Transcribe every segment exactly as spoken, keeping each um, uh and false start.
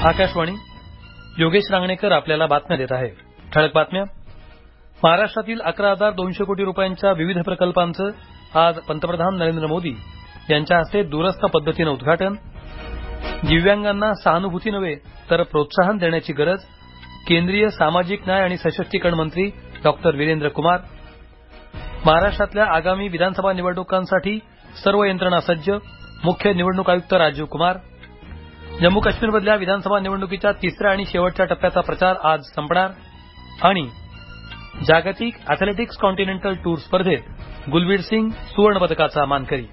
आकाशवाणी. योगेश रांगणेकर आपल्याला बातम्या देत आहे. ठळक बातम्या. महाराष्ट्रातील अकरा हजार दोनशे कोटी रुपयांच्या विविध प्रकल्पांचं आज पंतप्रधान नरेंद्र मोदी यांच्या हस्ते दूरस्थ पद्धतीनं उद्घाटन. दिव्यांगांना सहानुभूती नव्हे तर प्रोत्साहन देण्याची गरज. केंद्रीय सामाजिक न्याय आणि सशक्तीकरण मंत्री डॉक्टर वीरेंद्र कुमार. महाराष्ट्रातल्या आगामी विधानसभा निवडणुकांसाठी सर्व यंत्रणा सज्ज. मुख्य निवडणूक आयुक्त राजीव कुमार. जम्मू काश्मीरमधल्या विधानसभा निवडणुकीच्या तिसऱ्या आणि शेवटच्या टप्प्याचा प्रचार आज संपणार. आणि जागतिक अॅथलेटिक्स कॉन्टिनेंटल टूर स्पर्धेत गुलबीर सिंग सुवर्ण पदकाचा मानकरी.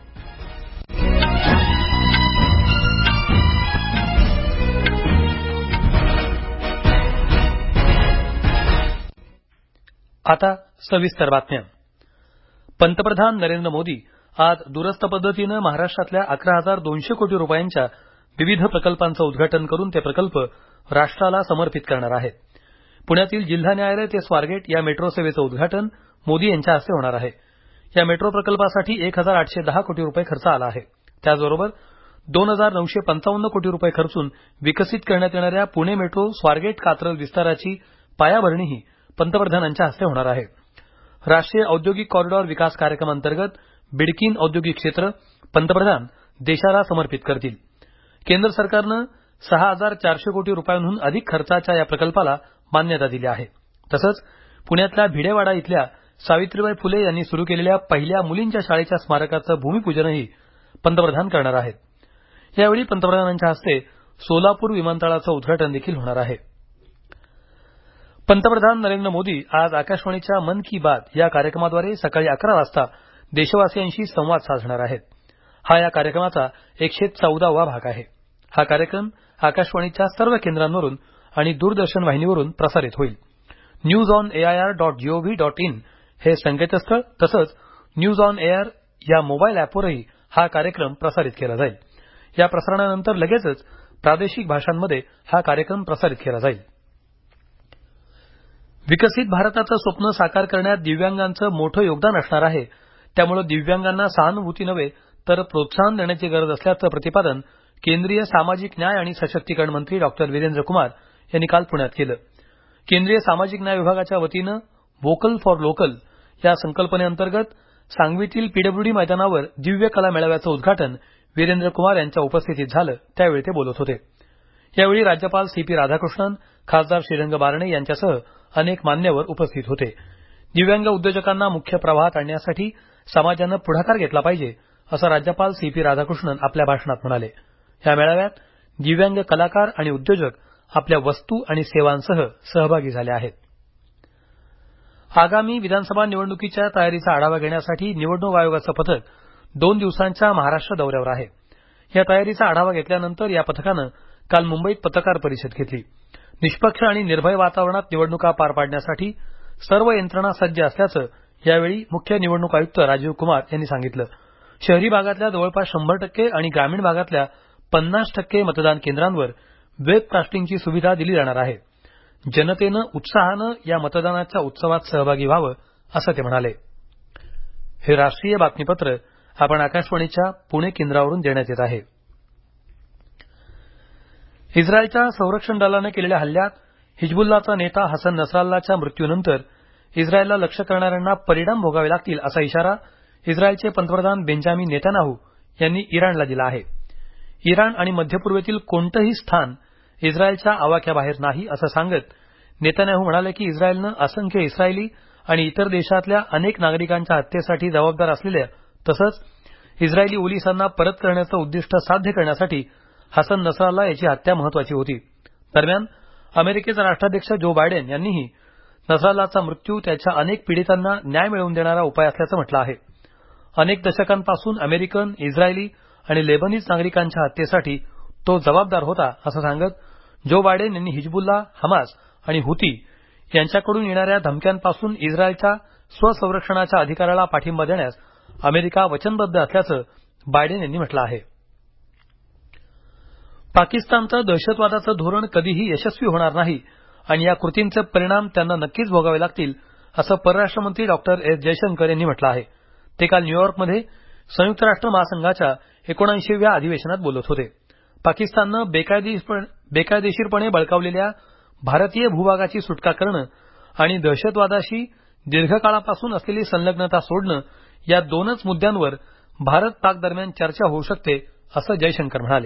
आता सविस्तर बातम्या. पंतप्रधान नरेंद्र मोदी आज दूरस्थ पद्धतीनं महाराष्ट्रातल्या अकरा हजार दोनशे कोटी रुपयांच्या विविध प्रकल्पांचं उद्घाटन करून ते प्रकल्प राष्ट्राला समर्पित करणार आहेत. पुण्यातील जिल्हा न्यायालय ते स्वारगेट या मेट्रो सेवेचं उद्घाटन मोदी यांच्या हस्ते होणार आहे. या मेट्रो प्रकल्पासाठी एक हजार आठशे दहा कोटी रुपये खर्च आला आहे. त्याचबरोबर दोन हजार नऊशे पंचावन्न कोटी रुपये खर्चून विकसित करण्यात येणाऱ्या पुणे मेट्रो स्वारगेट कात्रज विस्ताराची पायाभरणीही पंतप्रधानांच्या हस्ते होणार आहे. राष्ट्रीय औद्योगिक कॉरिडॉर विकास कार्यक्रमांतर्गत बिडकीन औद्योगिक क्षेत्र पंतप्रधान देशाला समर्पित करतील. केंद्र सरकारनं सहा हजार चारशे कोटी रुपयांहून अधिक खर्चाच्या या प्रकल्पाला मान्यता दिली आहे. तसंच पुण्यातल्या भिडेवाडा इथल्या सावित्रीबाई फुले यांनी सुरू केलेल्या पहिल्या मुलींच्या शाळेच्या स्मारकाचं भूमिपूजनही पंतप्रधान करणार आहेत. यावेळी पंतप्रधानांच्या हस्ते सोलापूर विमानतळाचं उद्घाटन देखील होणार आहे. पंतप्रधान नरेंद्र मोदी आज आकाशवाणीच्या मन की बात या कार्यक्रमाद्वारे सकाळी अकरा वाजता देशवासियांशी संवाद साधणार आहेत. हा या कार्यक्रमाचा एकशे चौदावा भाग आहे. हा कार्यक्रम आकाशवाणीच्या सर्व केंद्रांवरून आणि दूरदर्शन वाहिनीवरून प्रसारित होईल. News on AIR dot gov dot in हे संकेतस्थळ तसंच न्यूज ऑन एआर या मोबाईल ऍपवरही हा कार्यक्रम प्रसारित केला जाईल. या प्रसारणानंतर लगेचच प्रादेशिक भाषांमध्ये हा कार्यक्रम प्रसारित केला जाईल. विकसित भारताचं स्वप्न साकार करण्यात दिव्यांगांचं मोठं योगदान असणार आहे. त्यामुळे दिव्यांगांना सहानुभूती नव्हे तर प्रोत्साहन देण्याची गरज असल्याचं प्रतिपादन केंद्रीय सामाजिक न्याय आणि सशक्तीकरण मंत्री डॉक्टर वीरेंद्र कुमार यांनी काल पुण्यात केलं. केंद्रीय सामाजिक न्याय विभागाच्या वतीनं व्होकल फॉर लोकल या संकल्पनेअंतर्गत सांगवीतील पीडब्ल्यूडी मैदानावर दिव्य कला मेळाव्याचं उद्घाटन वीरेंद्र कुमार यांच्या उपस्थितीत झालं त्यावेळी ते बोलत होते. यावेळी राज्यपाल सी पी राधाकृष्णन, खासदार श्रीरंग बारणे यांच्यासह अनेक मान्यवर उपस्थित होते. दिव्यांग उद्योजकांना मुख्य प्रवाहात आणण्यासाठी समाजानं पुढाकार घेतला पाहिजे असं राज्यपाल सी पी राधाकृष्णन आपल्या भाषणात म्हणाले. या मेळाव्यात दिव्यांग कलाकार आणि उद्योजक आपल्या वस्तू आणि सेवांसह सहभागी झाले आहेत. आगामी विधानसभा निवडणुकीच्या तयारीचा आढावा घेण्यासाठी निवडणूक आयोगाचं पथक दोन दिवसांच्या महाराष्ट्र दौऱ्यावर आहे. या तयारीचा आढावा घेतल्यानंतर या पथकानं काल मुंबईत पत्रकार परिषद घेतली. निष्पक्ष आणि निर्भय वातावरणात निवडणुका पार पाडण्यासाठी सर्व यंत्रणा सज्ज असल्याचं यावेळी मुख्य निवडणूक आयुक्त राजीव कुमार यांनी सांगितलं. शहरी भागातल्या जवळपास शंभर टक्के आणि ग्रामीण भागातल्या पन्नास टक्के मतदान केंद्रांवर वेबकास्टिंगची सुविधा दिली जाणार आहे. जनतेनं उत्साहानं या मतदानाच्या उत्सवात सहभागी व्हावं असं ते म्हणाले. हे राष्ट्रीय बातमीपत्र आपण आकाशवाणीच्या पुणे केंद्रावरून देण्यात येत आहे. इस्रायलच्या संरक्षण दलानं केलेल्या हल्ल्यात हिजबुल्लाचा नेता हसन नसराल्लाच्या मृत्यूनंतर इस्रायलला लक्ष्य करणाऱ्यांना परिणाम भोगावे लागतील असा इशारा इस्रायलचे पंतप्रधान बेंजामिन नेतान्याहू यांनी इराणला दिला आहे. इराण आणि मध्य पूर्वेतील कोणतंही स्थान इस्रायलच्या आवाक्याबाहेर नाही असं सांगत नेतान्याहू म्हणाले की इस्रायलनं असंख्य इस्रायली आणि इतर देशातल्या अनेक नागरिकांच्या हत्येसाठी जबाबदार असलेल्या तसंच इस्रायली पोलिसांना परत करण्याचं उद्दिष्ट साध्य करण्यासाठी हसन नसराल्ला याची हत्या महत्वाची होती. दरम्यान अमेरिकेचे राष्ट्राध्यक्ष जो बायडेन यांनीही नसराल्लाचा मृत्यू त्याच्या अनेक पीडितांना न्याय मिळवून देणारा उपाय असल्याचं म्हटलं आहे. अनेक दशकांपासून अमेरिकन, इस्रायली आणि लेबनीज नागरिकांच्या हत्येसाठी तो जबाबदार होता असं सांगत जो बायडेन यांनी हिजबुल्ला, हमास आणि हुती यांच्याकडून येणाऱ्या धमक्यांपासून इस्रायलच्या स्वसंरक्षणाच्या अधिकाराला पाठिंबा देण्यास अमेरिका वचनबद्ध असल्याचं बायडेन यांनी म्हटलं आहे. पाकिस्तानचं दहशतवादाचं धोरण कधीही यशस्वी होणार नाही आणि या कृतींचे परिणाम त्यांना नक्कीच भोगावे लागतील असं परराष्ट्र मंत्री डॉक्टर एस जयशंकर यांनी म्हटलं आहे. ते काल न्यूयॉर्कमध्ये संयुक्त राष्ट्र महासंघाच्या एकोणऐंशीव्या अधिवेशनात बोलत होते. पाकिस्ताननं बेकायदेशीरपणे बळकावलेल्या भारतीय भूभागाची सुटका करणं आणि दहशतवादाशी दीर्घकाळापासून असलेली संलग्नता सोडणं या दोनच मुद्द्यांवर भारत पाक दरम्यान चर्चा होऊ शकते असं जयशंकर म्हणाले.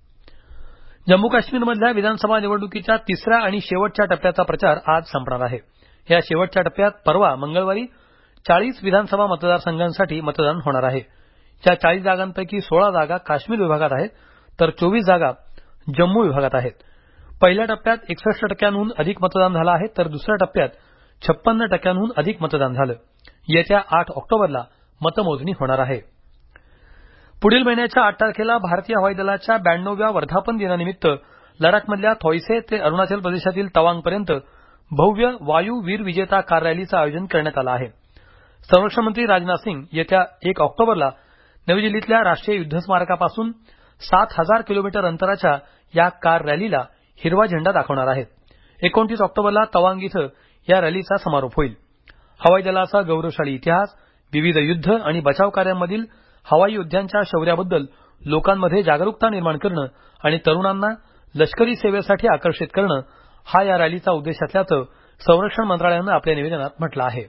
जम्मू काश्मीरमधल्या विधानसभा निवडणुकीच्या तिसऱ्या आणि शेवटच्या टप्प्याचा प्रचार आज संपणार आहे. या शेवटच्या टप्प्यात परवा मंगळवारी चाळीस विधानसभा मतदारसंघांसाठी मतदान होणार आहे. या चाळीस जागांपैकी सोळा जागा काश्मीर विभागात आहेत तर चोवीस जागा जम्मू विभागात आहेत. पहिल्या टप्प्यात एकसष्ट टक्क्यांहून अधिक मतदान झालं आहे तर दुसऱ्या टप्प्यात छप्पन्न टक्क्यांहून अधिक मतदान झालं. येत्या आठ ऑक्टोबरला मतमोजणी होणार आहे. पुढील महिन्याच्या आठ तारखेला भारतीय हवाई दलाच्या ब्याण्णवव्या वर्धापन दिनानिमित्त लडाखमधल्या थॉइसे ते अरुणाचल प्रदेशातील तवांगपर्यंत भव्य वायू वीर विजेता कार रॅलीचं आयोजन करण्यात आलं आहे. संरक्षण मंत्री राजनाथ सिंग येत्या एक ऑक्टोबरला नवी दिल्लीतल्या राष्ट्रीय युद्ध स्मारकापासून सात हजार किलोमीटर अंतराच्या या कार रॅलीला हिरवा झेंडा दाखवणार आहेत. एकोणतीस ऑक्टोबरला तवांग इथं या रॅलीचा समारोप होईल. हवाई दलाचा गौरवशाली इतिहास, विविध युद्ध आणि बचाव कार्यांमधील हवाई योद्ध्यांच्या शौर्याबद्दल लोकांमध्ये जागरूकता निर्माण करणं आणि तरुणांना लष्करी सेवेसाठी आकर्षित करणं हा या रॅलीचा उद्देश असल्याचं संरक्षण मंत्रालयानं आपल्या निवेदनात म्हटलं आहे.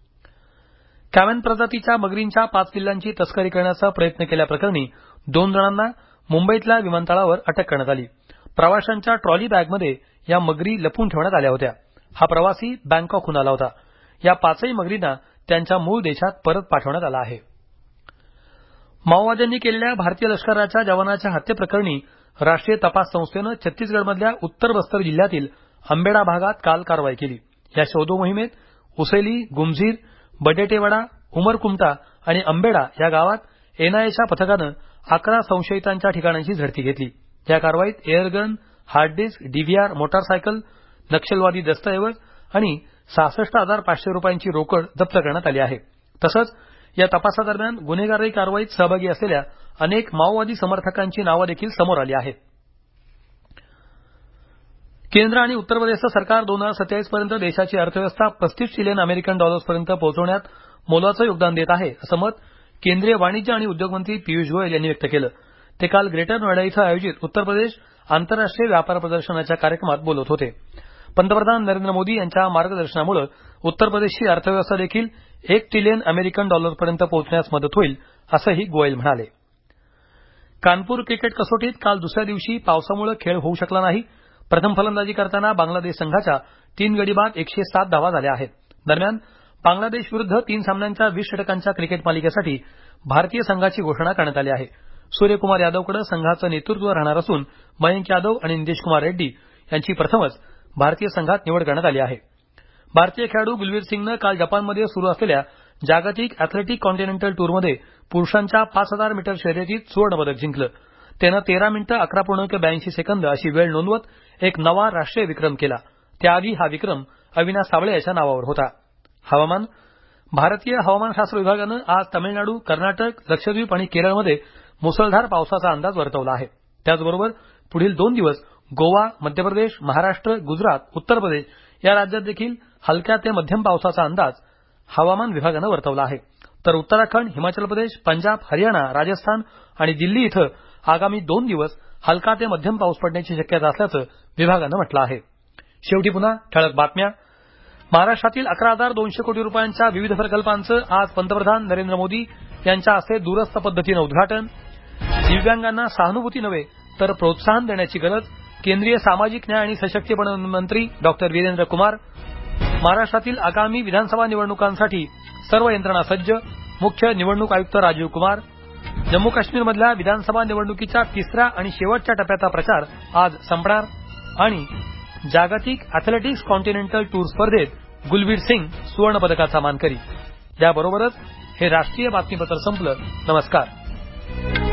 कॅमन प्रजातीच्या मगरींच्या पाच पिल्लांची तस्करी करण्याचा प्रयत्न केल्याप्रकरणी दोन जणांना मुंबईतल्या विमानतळावर अटक करण्यात आली. प्रवाशांच्या ट्रॉली बॅगमध्ये या मगरी लपवून ठेवण्यात आल्या होत्या. हा प्रवासी बँकॉकहून आला होता. या पाचही मगरींना त्यांच्या मूळ देशात परत पाठवण्यात आलं आहे. माओवाद्यांनी केलेल्या भारतीय लष्कराच्या जवानाच्या हत्येप्रकरणी राष्ट्रीय तपास संस्थेनं छत्तीसगडमधल्या उत्तर बस्तर जिल्ह्यातील अंबेडा भागात काल कारवाई केली. या शोध मोहिमेत उसेली, गुमझीर, बडेटेवाडा, उमरकुमटा आणि अंबेडा या गावात एनआयएच्या पथकानं अकरा संशयितांच्या ठिकाणांची झडती घेतली. या कारवाईत airgun, hard disk, DVR, motorcycle, नक्षलवादी दस्तऐवज आणि सहासष्ट हजार पाचशे रुपयांची रोकड जप्त करण्यात आली आहे. तसंच या तपासादरम्यान गुन्हेगारी कारवाईत सहभागी असलेल्या अनेक माओवादी समर्थकांची नावं देखील समोर आली आहेत. केंद्र आणि उत्तर प्रदेशचं सरकार दोन हजार सत्तावीस पर्यंत देशाची अर्थव्यवस्था पस्तीस ट्रिलियन अमेरिकन डॉलर्सपर्यंत पोहोचवण्यात मोलाचं योगदान देत आहे असं मत केंद्रीय वाणिज्य आणि उद्योग मंत्री पियुष गोयल यांनी व्यक्त केलं. ते काल ग्रेटर नोएडा इथं आयोजित उत्तर प्रदेश आंतरराष्ट्रीय व्यापार प्रदर्शनाच्या कार्यक्रमात बोलत होते. पंतप्रधान नरेंद्र मोदी यांच्या मार्गदर्शनामुळे उत्तर प्रदेशची अर्थव्यवस्था देखील एक ट्रिलियन अमेरिकन डॉलरपर्यंत पोहोचण्यास मदत होईल असंही गोयल म्हणाले. कानपूर क्रिकेट कसोटीत काल दुसऱ्या दिवशी पावसामुळे खेळ होऊ शकला नाही. प्रथम फलंदाजी करताना बांगलादेश संघाच्या तीन गडी बाद एकशे सात धावा झाल्या आहेत. दरम्यान बांगलादेश विरुद्ध तीन सामन्यांच्या वीस षटकांच्या क्रिकेट मालिकेसाठी भारतीय संघाची घोषणा करण्यात आली आहे. सूर्यकुमार यादवकडे संघाचं नेतृत्व राहणार असून मयंक यादव आणि नितेश कुमार रेड्डी यांची प्रथमच भारतीय संघात निवड करण्यात आली आहे. भारतीय खेळाडू गुलवीर सिंगनं काल जपानमध्ये सुरू असलेल्या जागतिक अॅथलेटिक कॉन्टिनेंटल टूरमध्ये पुरुषांच्या पाच हजार मीटर शर्यतीत सुवर्णपदक जिंकलं. त्यानं तेरा मिनिटं अकरा पूर्णांक ब्याऐंशी सेकंद अशी वेळ नोंदवत एक नवा राष्ट्रीय विक्रम केला. त्याआधी हा विक्रम अविनाश साबळे याच्या नावावर होता. हवामान भारतीय हवामानशास्त्र विभागानं आज तामिळनाडू, कर्नाटक, लक्षद्वीप आणि केरळमध्ये मुसळधार पावसाचा अंदाज वर्तवला आहे. त्याचबरोबर पुढील दोन दिवस गोवा, मध्य प्रदेश, महाराष्ट्र, गुजरात, उत्तर प्रदेश या राज्यात देखील हलक्या ते मध्यम पावसाचा अंदाज हवामान विभागानं वर्तवला आहे. तर उत्तराखंड, हिमाचल प्रदेश, पंजाब, हरियाणा, राजस्थान आणि दिल्ली इथं आगामी दोन दिवस हलका ते मध्यम पाऊस पडण्याची शक्यता असल्याचं विभागानं म्हटलं आहे. शेवटी पुन्हा ठळक बातम्या. महाराष्ट्रातील अकरा हजार दोनशे कोटी रुपयांच्या विविध प्रकल्पांचं आज पंतप्रधान नरेंद्र मोदी यांच्या हस्ते दूरस्थ पद्धतीनं उद्घाटन. दिव्यांगांना सहानुभूती नव्हे तर प्रोत्साहन देण्याची गरज केंद्रीय सामाजिक न्याय आणि सशक्तीकरण मंत्री डॉक्टर वीरेंद्र कुमार. महाराष्ट्रातील आगामी विधानसभा निवडणुकांसाठी सर्व यंत्रणा सज्ज मुख्य निवडणूक आयुक्त राजीव कुमार. जम्मू काश्मीरमधल्या विधानसभा निवडणुकीच्या तिसऱ्या आणि शेवटच्या टप्प्याचा प्रचार आज संपणार. आणि जागतिक अॅथलेटिक्स कॉन्टिनेंटल टूर स्पर्धेत गुलवीर सिंग सुवर्णपदकाचा मानकरी. याबरोबरच हे राष्ट्रीय बातमीपत्र संपलं. नमस्कार.